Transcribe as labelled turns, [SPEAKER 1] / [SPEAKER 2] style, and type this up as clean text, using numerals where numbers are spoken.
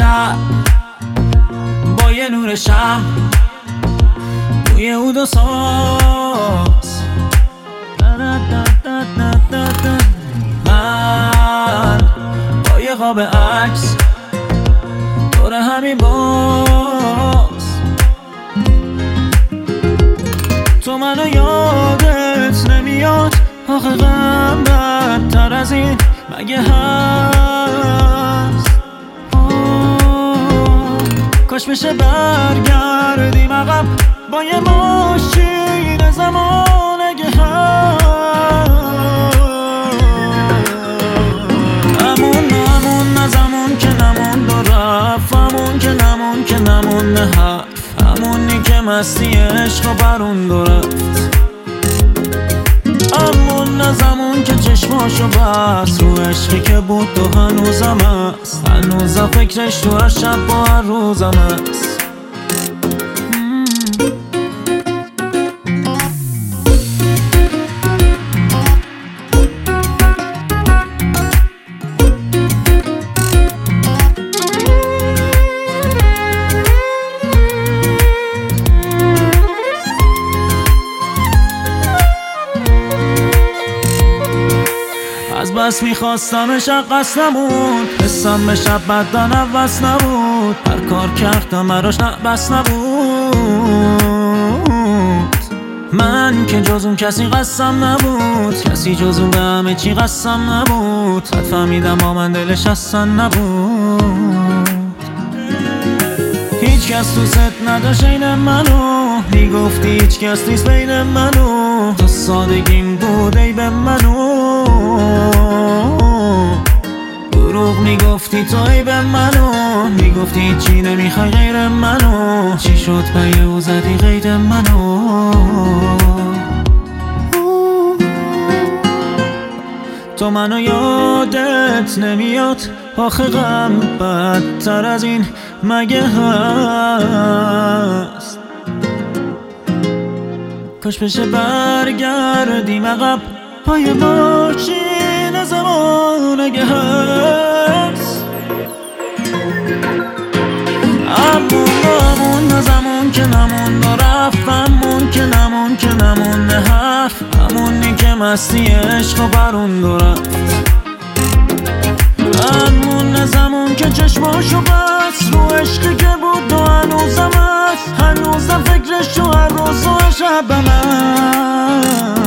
[SPEAKER 1] شب با یه نور شب روی اود و ساز من با یه قاب عکس دور همین باز تو منو یادت نمیاد آخه غم بدتر از این مگه هست کاش بشه برگردیم عقب با یه ماشین زمان اگه هست همون از همون که نموند و رفت همون که نموند که نموند حرف همونی که مستی عشق و برون دو رفت همون از همون که چشماشو بست رو عشقی که بود و هنوزم هست هنوزم فکرش تو هر شب و هر روزم هست از بس میخواستمش قصد نبود حسم به شب بدن عوض نبود هر کار کردم براش بس نبود من که جز اون کسی قسم نبود کسی جز اون به همه چی قسم نبود حد فهمیدم با من دلش اصلا نبود هیچ کس دوست نداشت این منو میگفتی هیچ کس نیست بین منو تو سادگیم بود ای به منو دروغ میگفتی تو ای به منو میگفتی چی نمیخوای غیر منو چی شد پیو زدی غیر منو تو منو یادت نمیاد آخه غم بدتر از این مگه هست کاش بشه برگردیم عقب پای ماشین زمان اگه هست همون از همون که نموند و رفت همون که نموند که نموند حرف همونی که مستی عشق و برون دو رفت همون از همون که چشماشو بست رو عشقی که بود و هنوزم هست هنوزم فکرش تو هر روز و شبم هست